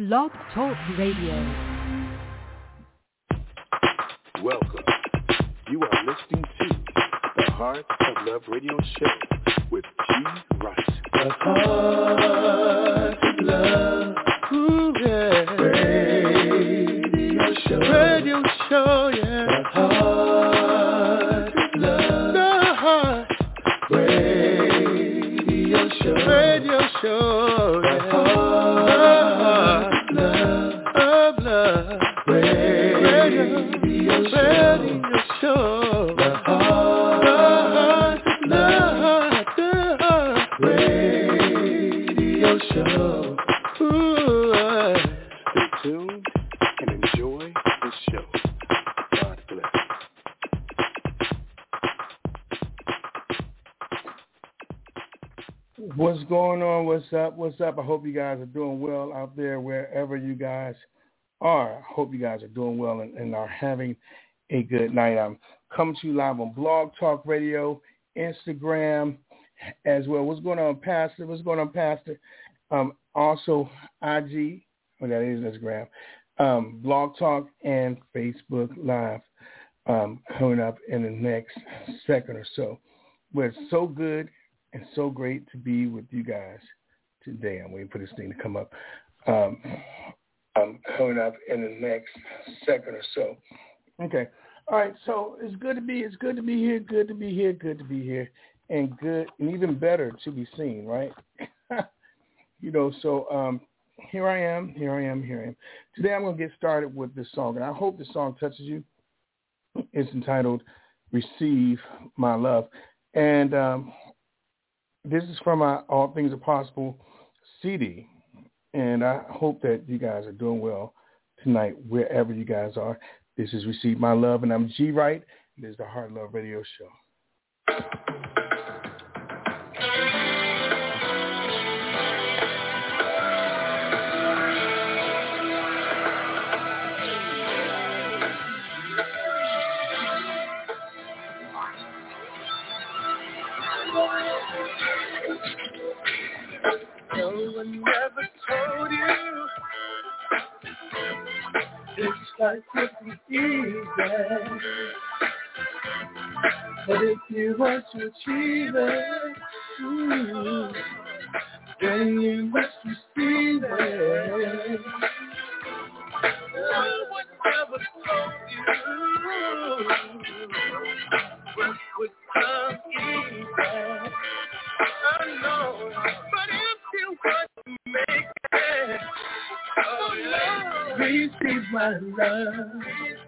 Blog Talk Radio. Welcome. You are listening to the Heart of Love Radio Show with G. Rice. The Heart of Love. Ooh, yeah. Radio show. Radio show, yeah. The Heart of Love. The Heart. Radio show. Radio show, yeah. The Heart of Love. Radio show. The Heart of Love. The Heart Radio show. Ooh, Stay tuned and enjoy the show. God bless. What's going on? What's up? What's up? I hope you guys are doing well out there wherever you guys are. I hope you guys are doing well and are having a good night. I'm coming to you live on Blog Talk Radio, Instagram as well. What's going on, Pastor? What's going on, Pastor? Also, IG, that is Instagram, Blog Talk, and Facebook Live coming up in the next second or so. But it's so good and so great to be with you guys today. I'm waiting for this thing to come up. Coming up in the next second or so. Okay. All right. So it's good to be here. Good to be here, and good and even better to be seen. Right. So here I am. Today I'm going to get started with this song, and I hope this song touches you. It's entitled "Receive My Love," and this is from my All Things Are Possible CD, and I hope that you guys are doing well tonight, wherever you guys are. This is Receive My Love, and I'm G. Wright, and this is the Heart of Love Radio Show. No one ever told you this life would be easy, but if you want to achieve it, then you must receive it. No one ever told you what would come easy. I know, but if you want to make it, oh Lord, receive my love,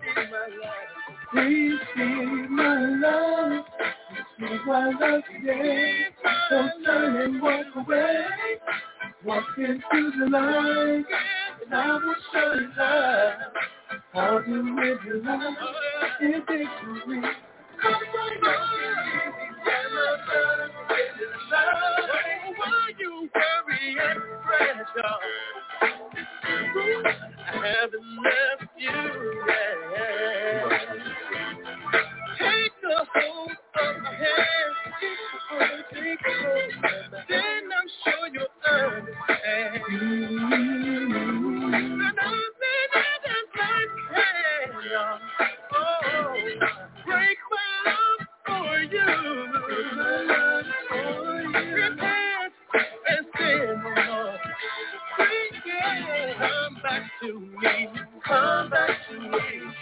receive my love, receive my love today. Don't turn and walk away, walk into the light, and I will show you love, how to live your life in victory. Why you worry and pressure? I haven't left you yet. Take the hold of my hand, take the hold, then I'm sure you'll understand. And I've been having my hand, break my love for you. Repent and sin no more. Come back to me. Come back to me.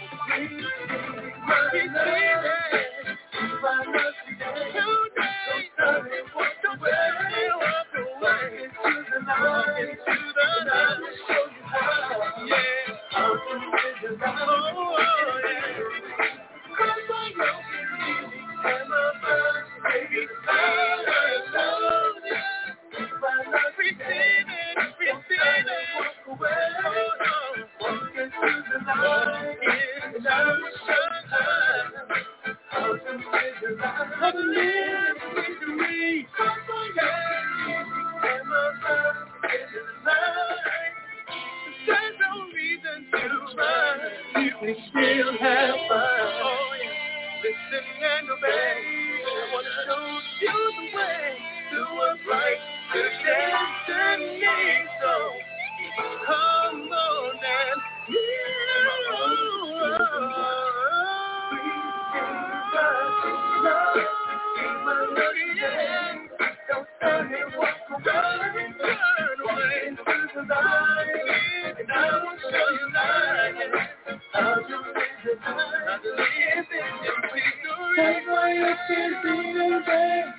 We still have fun. Oh, yeah. Listen and obey. I want to show you the way to a bright destiny. So come Take away your sins and pain.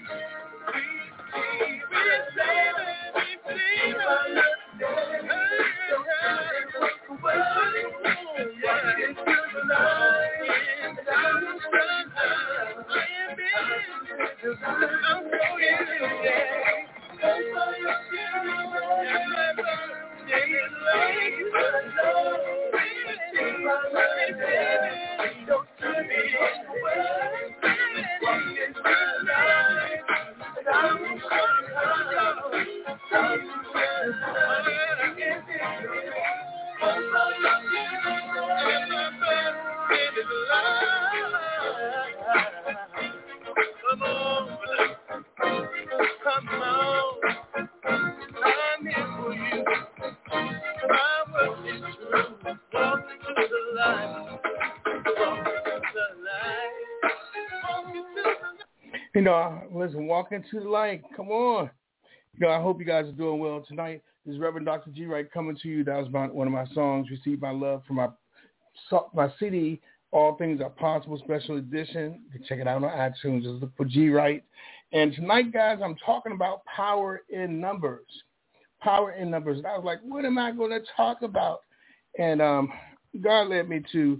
You know, listen, walk into the light. Come on. You know, I hope you guys are doing well tonight. This is Reverend Dr. G. Wright coming to you. That was one of my songs, Receive My Love, from my CD, All Things Are Possible Special Edition. You can check it out on iTunes. Just look for G. Wright. And tonight, guys, I'm talking about power in numbers. Power in numbers. And I was like, what am I going to talk about? And God led me to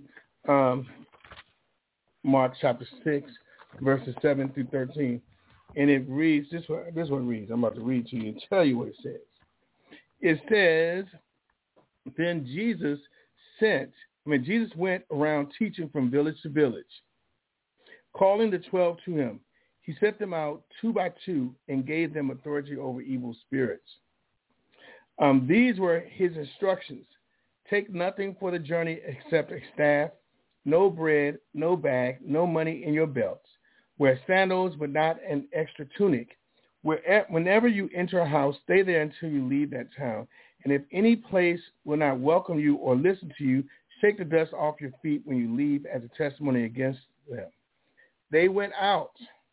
Mark chapter 6, verses 7 through 13. And it reads, this one reads, I'm about to read to you and tell you what it says. It says, then Jesus went around teaching from village to village, calling the 12 to him. He set them out 2 by 2 and gave them authority over evil spirits. These were his instructions. Take nothing for the journey except a staff, no bread, no bag, no money in your belts. Wear sandals, but not an extra tunic. Whenever you enter a house, stay there until you leave that town. And if any place will not welcome you or listen to you, shake the dust off your feet when you leave as a testimony against them. They went out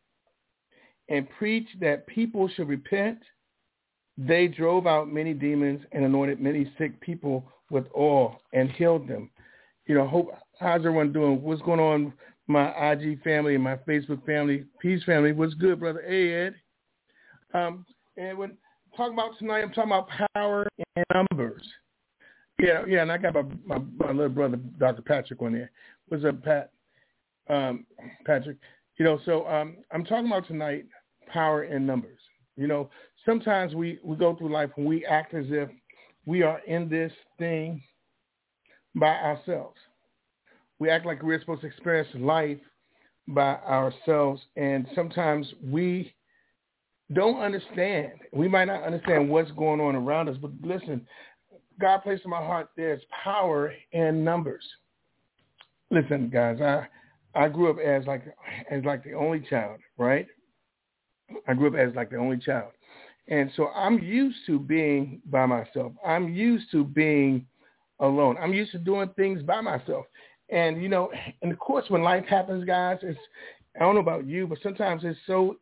and preached that people should repent. They drove out many demons and anointed many sick people with oil and healed them. You know, how's everyone doing? What's going on? My IG family and my Facebook family, Peace family. What's good, brother? Hey, Ed. And when talking about tonight, I'm talking about power and numbers. Yeah, and I got my little brother, Dr. Patrick, on there. What's up, Pat? Patrick. You know, so I'm talking about tonight power and numbers. You know, sometimes we go through life and we act as if we are in this thing by ourselves. We act like we're supposed to experience life by ourselves, and sometimes we don't understand. We might not understand what's going on around us, but listen, God placed in my heart there's power in numbers. Listen, guys, I grew up as like the only child, right? I grew up as like the only child. And so I'm used to being by myself. I'm used to being alone. I'm used to doing things by myself. And, you know, and of course, when life happens, guys, I don't know about you, but sometimes it's so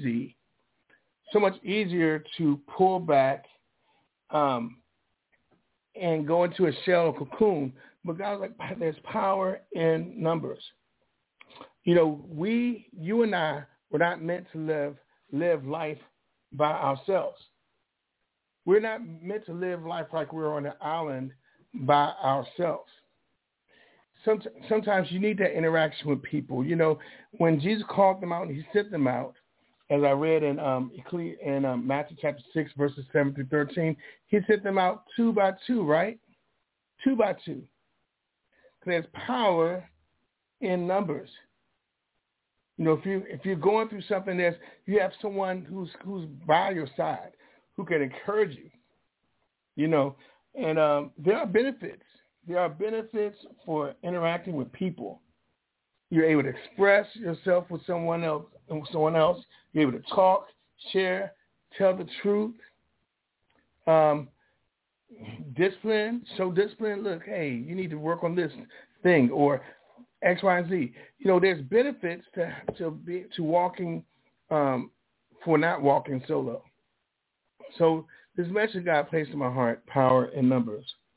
much easier to pull back and go into a shell or cocoon. But God's like, there's power in numbers. You know, you and I were not meant to live life by ourselves. We're not meant to live life like we're on an island by ourselves. Sometimes you need that interaction with people. You know, when Jesus called them out and he sent them out, as I read in Matthew chapter 6, verses 7 through 13, he sent them out 2 by 2, right? 2 by 2. There's power in numbers. You know, if you're going through something, you have someone who's by your side who can encourage you. You know, and there are benefits. There are benefits for interacting with people. You're able to express yourself with someone else. You're able to talk, share, tell the truth. Discipline, show discipline. Look, hey, you need to work on this thing, or X, Y, and Z. You know, there's benefits to walking for not walking solo. So this message God placed in my heart, power in numbers.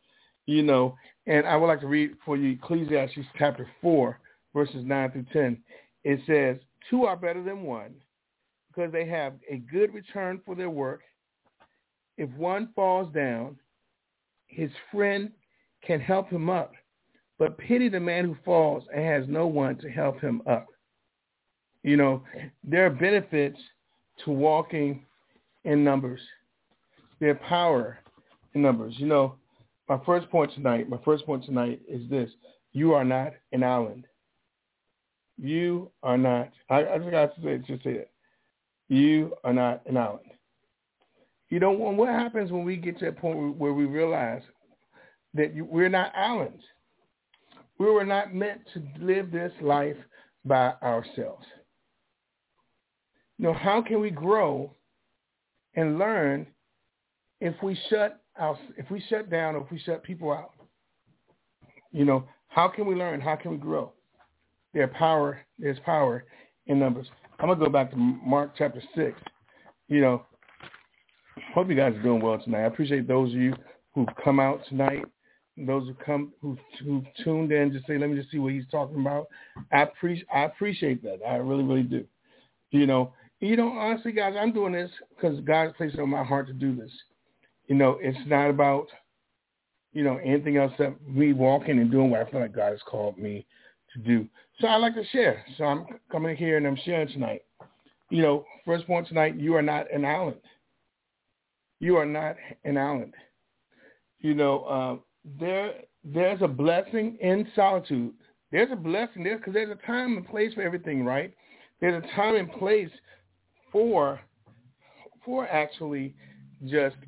You know, and I would like to read for you Ecclesiastes chapter 4, verses 9 through 10. It says, 2 are better than 1 because they have a good return for their work. If one falls down, his friend can help him up, but pity the man who falls and has no one to help him up. You know, there are benefits to walking in numbers. There are power in numbers. You know, my first point tonight is this. You are not an island. You are not, I forgot to just say that. You are not an island. You know, what happens when we get to that point where we realize that we're not islands? We were not meant to live this life by ourselves. You know, how can we grow and learn if we shut down or if we shut people out? You know, how can we learn? How can we grow? There's power in numbers. I'm going to go back to Mark chapter 6. You know, hope you guys are doing well tonight. I appreciate those of you who've come out tonight, those who tuned in to say, let me just see what he's talking about. I appreciate that. I really, really do. You know, honestly, guys, I'm doing this because God placed it on my heart to do this. You know, it's not about, you know, anything else that me walking and doing what I feel like God has called me to do. So I like to share. So I'm coming here and I'm sharing tonight. You know, first point tonight, you are not an island. You are not an island. You know, there's a blessing in solitude. There's a blessing there because there's a time and place for everything, right? There's a time and place for actually just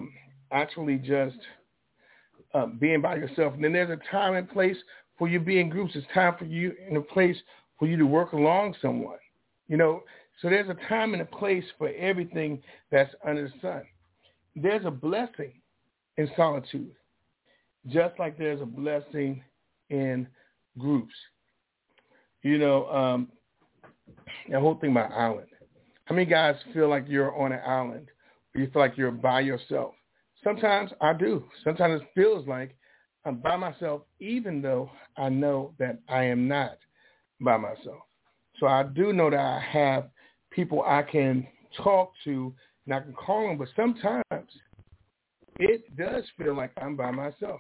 being by yourself. And then there's a time and place for you being groups. It's time for you and a place for you to work along someone. You know, so there's a time and a place for everything that's under the sun. There's a blessing in solitude, just like there's a blessing in groups. You know, the whole thing about island. How many guys feel like you're on an island or you feel like you're by yourself? Sometimes I do. Sometimes it feels like I'm by myself, even though I know that I am not by myself. So I do know that I have people I can talk to and I can call them, but sometimes it does feel like I'm by myself.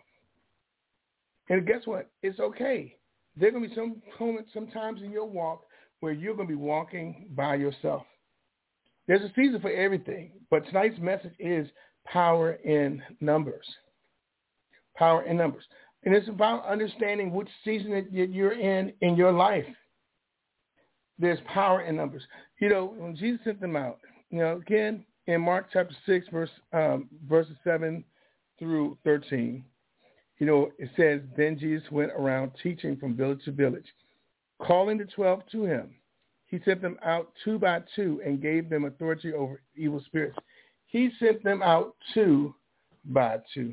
And guess what? It's okay. There are going to be some moments, sometimes in your walk where you're going to be walking by yourself. There's a season for everything, but tonight's message is power in numbers. Power in numbers. And it's about understanding which season that you're in your life. There's power in numbers. You know, when Jesus sent them out, you know, again, in Mark chapter 6, verses 7 through 13, you know, it says, then Jesus went around teaching from village to village, calling the 12 to him. He sent them out 2 by 2 and gave them authority over evil spirits. He sent them out 2 by 2.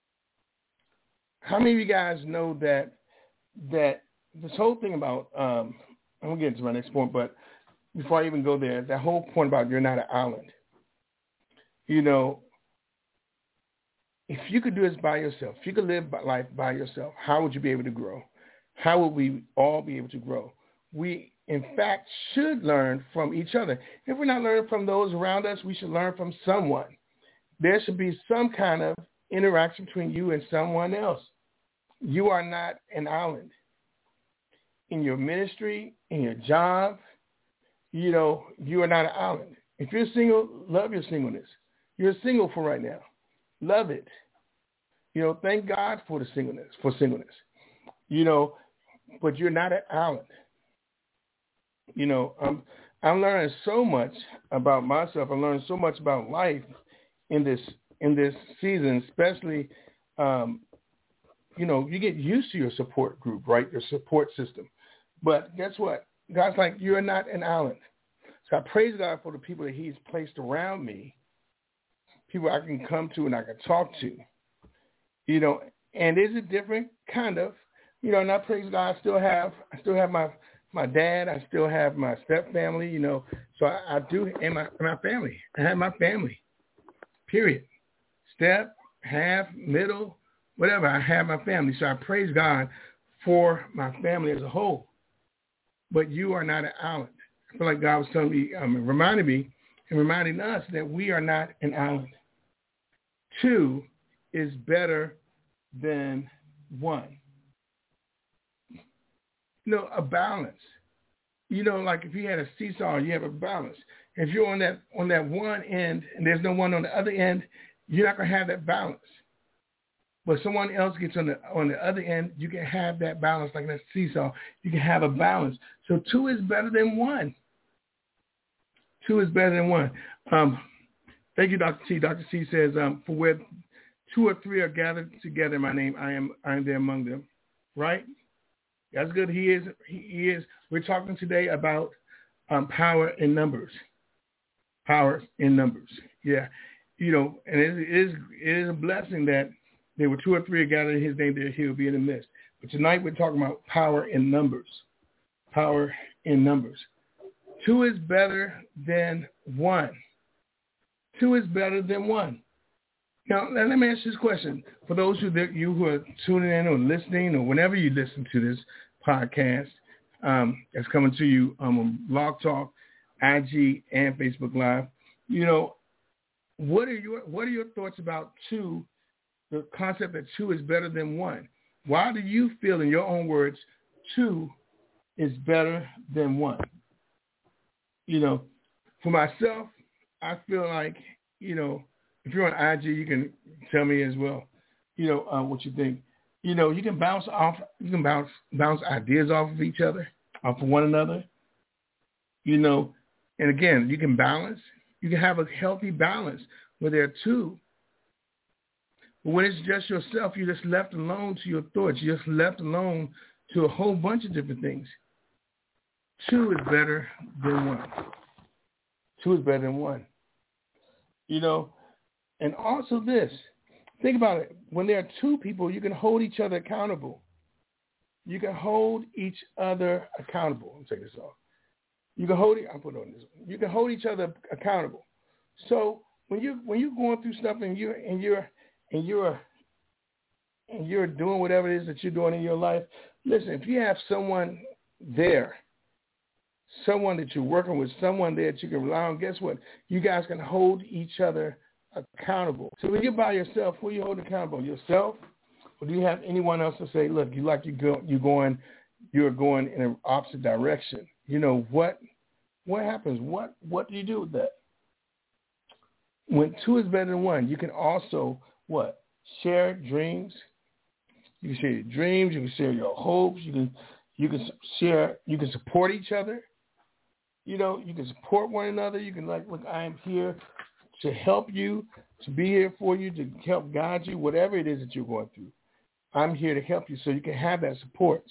How many of you guys know that this whole thing about, I'm going to get into my next point, but before I even go there, that whole point about you're not an island. You know, if you could do this by yourself, if you could live life by yourself, how would you be able to grow? How would we all be able to grow? We, in fact, should learn from each other. If we're not learning from those around us, we should learn from someone. There should be some kind of interaction between you and someone else. You are not an island. In your ministry, in your job, you know, you are not an island. If you're single, love your singleness. You're single for right now. Love it. You know, thank God for singleness. You know, but you're not an island. You know, I'm learning so much about myself. I'm learning so much about life in this season, especially, you know, you get used to your support group, right? Your support system. But guess what? God's like, you're not an island. So I praise God for the people that he's placed around me, people I can come to and I can talk to, you know, and is it different? Kind of, you know, and I praise God. I still have my dad. I still have my step family, you know, so I do, and my family. I have my family, period. Step, half, middle, whatever. I have my family. So I praise God for my family as a whole. But you are not an island. I feel like God was telling me, reminding me and reminding us that we are not an island. 2 is better than 1. A balance. Like if you had a seesaw, you have a balance. If you're on that one end and there's no one on the other end, you're not going to have that balance. But someone else gets on the other end, you can have that balance like that seesaw. You can have a balance. So 2 is better than 1. 2 is better than 1. Thank you, Dr. T. Dr. C says, for where 2 or 3 are gathered together in my name, I am there among them. Right? That's good. He is. We're talking today about power in numbers. Power in numbers. Yeah. And it is a blessing that there were 2 or 3 are gathered in his name, there he will be in the midst. But tonight we're talking about power in numbers. Power in numbers. 2 is better than 1. 2 is better than 1. Now, let me ask you this question. For those who are tuning in or listening or whenever you listen to this podcast, that's coming to you on Blog Talk, IG, and Facebook Live, what are your thoughts about 2, the concept that 2 is better than 1? Why do you feel, in your own words, 2 is better than 1? For myself, I feel like, if you're on IG, you can tell me as well, what you think. You can bounce ideas off of each other, off of one another. And again, you can balance. You can have a healthy balance where there are 2. But when it's just yourself, you're just left alone to your thoughts. You're just left alone to a whole bunch of different things. 2 is better than 1. 2 is better than 1. And also this, think about it. When there are 2 people, you can hold each other accountable. You can hold each other accountable. Let me take this off. You can hold You can hold each other accountable. So when you're going through stuff and you're doing whatever it is that you're doing in your life, listen, if you have someone there, someone that you're working with, someone there that you can rely on, guess what? You guys can hold each other accountable. So when you're by yourself, who are you holding accountable? Yourself? Or do you have anyone else to say, look, you're going in an opposite direction? What happens? What do you do with that? When 2 is better than 1, you can also share dreams. You can share your dreams. You can share your hopes. You can support each other. You can support one another. You can look, I am here to help you, to be here for you, to help guide you, whatever it is that you're going through. I'm here to help you so you can have that support.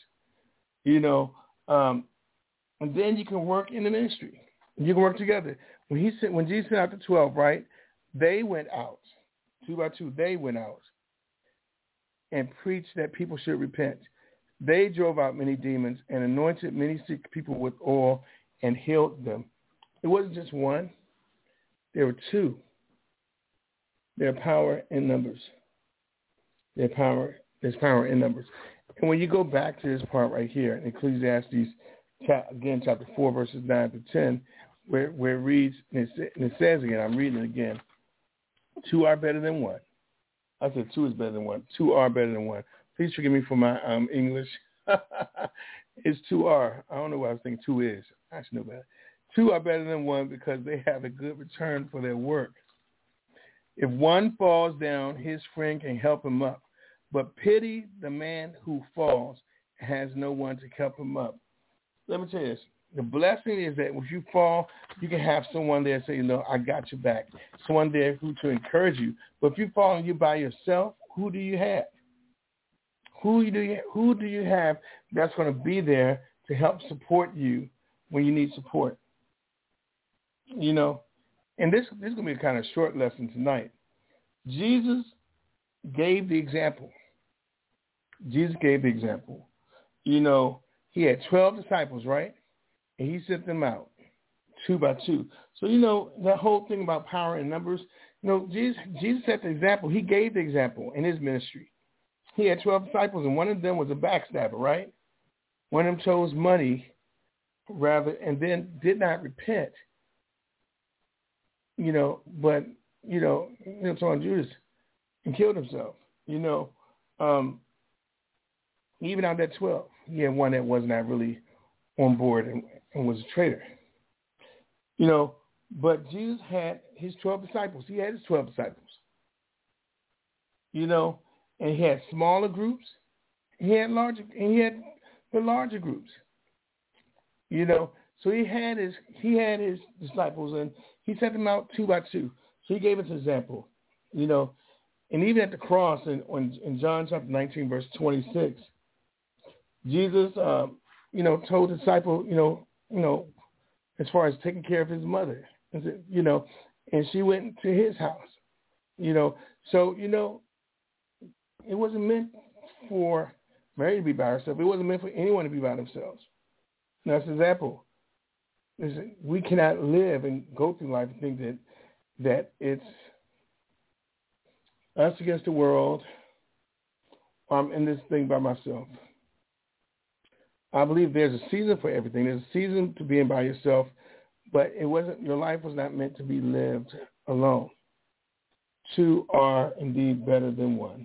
And then you can work in the ministry. You can work together. When Jesus sent out the 12, right, they went out, 2 by 2, they went out and preached that people should repent. They drove out many demons and anointed many sick people with oil and healed them. It wasn't just 1. There were 2. There's power in numbers. There's power in numbers. And when you go back to this part right here in Ecclesiastes, again, chapter 4, verses 9 to 10, where it reads, and it says again, I'm reading it again, 2 are better than 1. I said 2 is better than 1. 2 are better than 1. Please forgive me for my English. It's 2R. I don't know what I was thinking 2 is. I should know better. 2 are better than 1 because they have a good return for their work. If one falls down, his friend can help him up. But pity the man who falls and has no one to help him up. Let me tell you this. The blessing is that if you fall, you can have someone there say, I got your back. Someone there who to encourage you. But if you fall and you're by yourself, who do you have? Who do you have that's going to be there to help support you when you need support? And this is going to be a kind of short lesson tonight. Jesus gave the example. Jesus gave the example. He had 12 disciples, right? And he sent them out 2 by 2. So, that whole thing about power and numbers, Jesus set the example. He gave the example in his ministry. he had 12 disciples, and one of them was a backstabber, right? One of them chose money rather, and then did not repent. But on Judas, and killed himself. Even out of that 12, he had one that was not really on board and was a traitor. But Jesus had his 12 disciples. He had his 12 disciples. And he had smaller groups. He had the larger groups. So he had his disciples, and he sent them out 2 by 2. So he gave us an example. And even at the cross in John chapter 19, verse 26, Jesus, told the disciple, as far as taking care of his mother, and she went to his house, So, it wasn't meant for Mary to be by herself. It wasn't meant for anyone to be by themselves. Now, that's an example. We cannot live and go through life and think that it's us against the world, I'm in this thing by myself. I believe there's a season for everything. There's a season to being by yourself, but your life was not meant to be lived alone. 2 are indeed better than 1.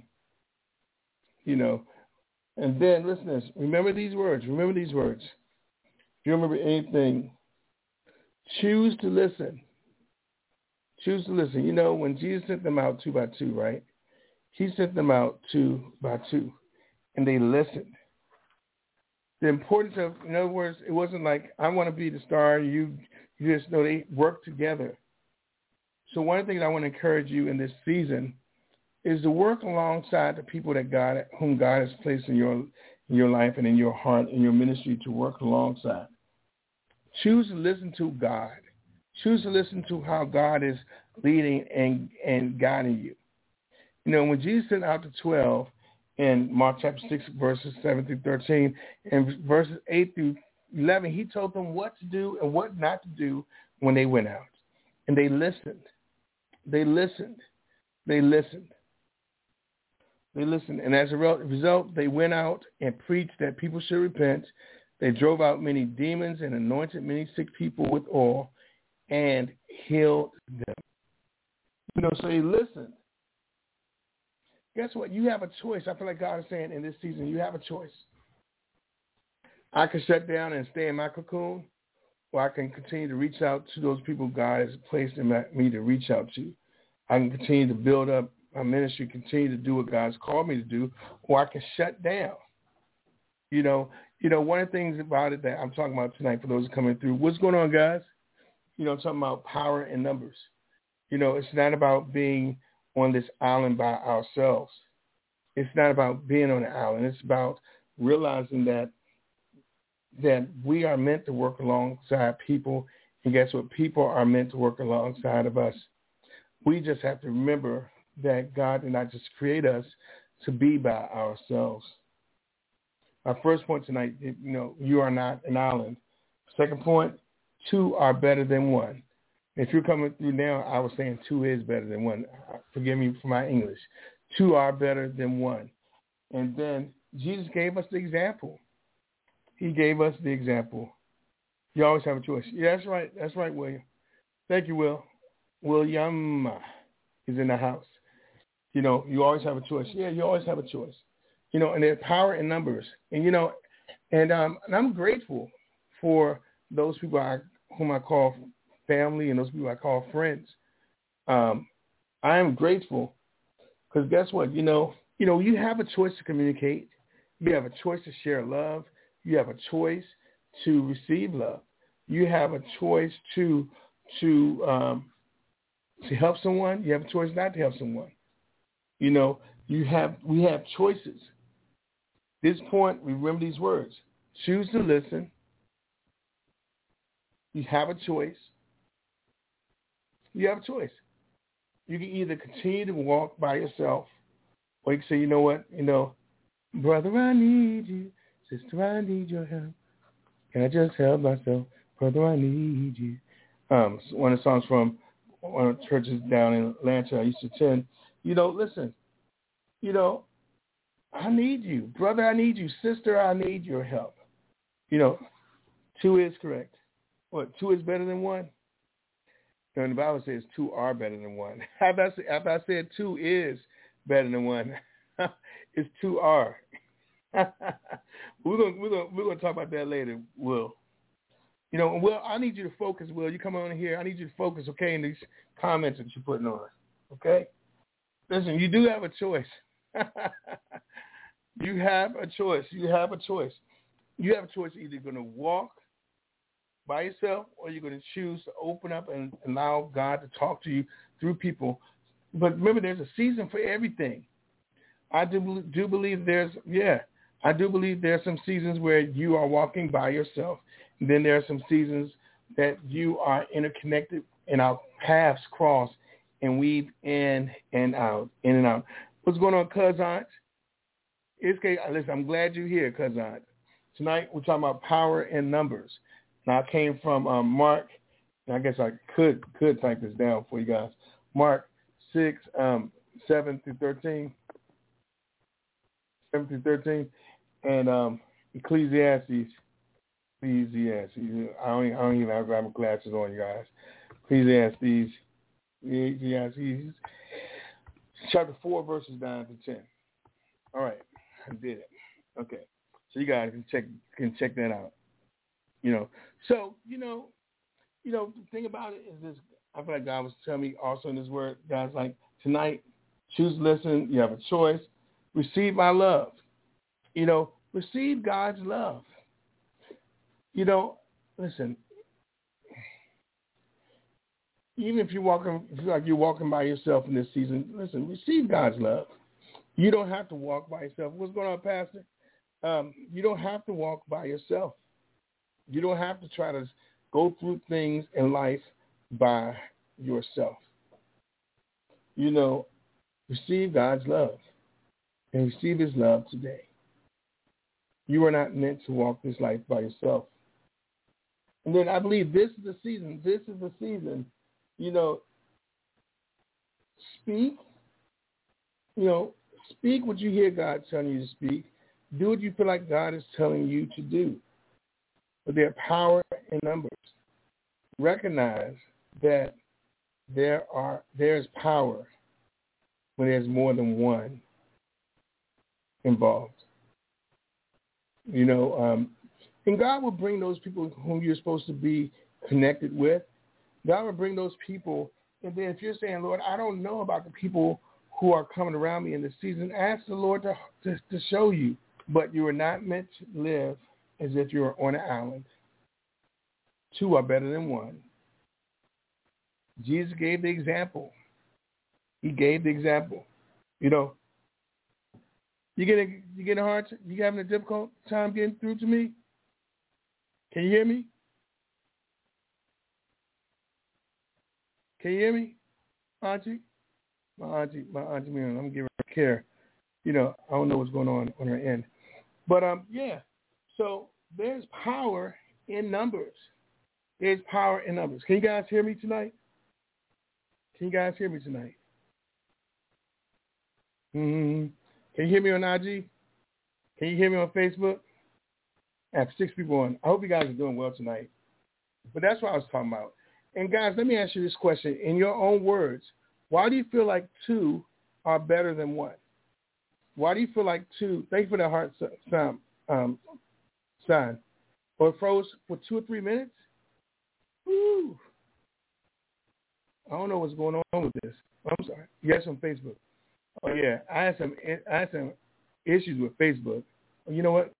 And then, listeners, remember these words. If you remember anything, choose to listen. Choose to listen. When Jesus sent them out 2 by 2, right? He sent them out 2 by 2, and they listened. The importance of, in other words, it wasn't like, I want to be the star, you just know, they work together. So one of the things I want to encourage you in this season is to work alongside the people whom God has placed in your life and in your heart, in your ministry, to work alongside. Choose to listen to God. Choose to listen to how God is leading and guiding you. When Jesus sent out the 12 in Mark chapter 6, verses 7 through 13, and verses 8 through 11, he told them what to do and what not to do when they went out. And they listened. They listened. And as a result, they went out and preached that people should repent. They drove out many demons and anointed many sick people with oil and healed them. So they listened. Guess what? You have a choice. I feel like God is saying in this season, you have a choice. I can shut down and stay in my cocoon, or I can continue to reach out to those people God has placed in me to reach out to. I can continue to build up my ministry, continue to do what God's called me to do, or I can shut down. One of the things about it that I'm talking about tonight for those coming through, what's going on, guys? I'm talking about power in numbers. It's not about being on this island by ourselves. It's not about being on the island. It's about realizing that we are meant to work alongside people, and guess what? People are meant to work alongside of us. We just have to remember that God did not just create us to be by ourselves. Our first point tonight, you are not an island. Second point, 2 are better than 1. If you're coming through now, I was saying 2 is better than 1. Forgive me for my English. 2 are better than 1. And then Jesus gave us the example. He gave us the example. You always have a choice. Yeah, that's right. That's right, William. Thank you, Will. William is in the house. You always have a choice. Yeah, you always have a choice. And there's power in numbers. And, and I'm grateful for those people whom I call family and those people I call friends. I am grateful because guess what? You have a choice to communicate. You have a choice to share love. You have a choice to receive love. You have a choice to help someone. You have a choice not to help someone. We have choices. This point, remember these words. Choose to listen. You have a choice. You have a choice. You can either continue to walk by yourself, or you can say, you know what, brother, I need you. Sister, I need your help. Can I just help myself? Brother, I need you. One of the songs from one of the churches down in Atlanta I used to attend. Listen, I need you. Brother, I need you. Sister, I need your help. You know, 2 is correct. What, 2 is better than 1? No, the Bible says 2 are better than 1. After I said 2 is better than 1, it's 2 are. We're gonna talk about that later, Will. You know, Will, I need you to focus, Will. You come on here. I need you to focus, okay, in these comments that you're putting on, okay? Listen, you do have a choice. You have a choice. You have a choice. You have a choice. Either you're going to walk by yourself or you're going to choose to open up and allow God to talk to you through people. But remember, there's a season for everything. I do believe there's some seasons where you are walking by yourself. And then there are some seasons that you are interconnected and our paths cross and weave in and out. What's going on, Cuz Aunt? Listen, I'm glad you're here, Cuz Aunt. Tonight we're talking about power in numbers. Now I came from Mark, and I guess I could type this down for you guys. Mark 6, 7 through 13. 7 through 13, and Ecclesiastes. I don't even have my glasses on, you guys. Ecclesiastes, chapter 4, verses 9 to 10. All right, I did it. Okay, so you guys can check that out. You know, so the thing about it is this. I feel like God was telling me also in His Word, guys, like tonight, choose to listen. You have a choice. Receive my love. You know, receive God's love. You know, listen, even if you feel like you're walking by yourself in this season, listen, receive God's love. You don't have to walk by yourself. What's going on, Pastor? You don't have to walk by yourself. You don't have to try to go through things in life by yourself. You know, receive God's love and receive His love today. You are not meant to walk this life by yourself. And then I believe this is the season. You know, speak. You know, speak what you hear God telling you to speak. Do what you feel like God is telling you to do. But there are power in numbers. Recognize that there's power when there's more than one involved. You know, and God will bring those people whom you're supposed to be connected with. God will bring those people. And then if you're saying, Lord, I don't know about the people who are coming around me in this season, ask the Lord to show you. But you are not meant to live as if you were on an island. 2 are better than 1. Jesus gave the example. He gave the example. You know, you having a difficult time getting through to me? Can you hear me? Can you hear me, Auntie? My auntie, Miriam, I'm giving her care. You know, I don't know what's going on her end. But, yeah, so there's power in numbers. There's power in numbers. Can you guys hear me tonight? Mm-hmm. Can you hear me on IG? Can you hear me on Facebook? I have 6 people on. I hope you guys are doing well tonight. But that's what I was talking about. And, guys, let me ask you this question. In your own words, why do you feel like 2 are better than 1? Why do you feel like 2? Thank you for the heart sign. Or it froze for 2 or 3 minutes? Woo. I don't know what's going on with this. I'm sorry. Yes, on Facebook. Oh, yeah. I had some issues with Facebook. You know what?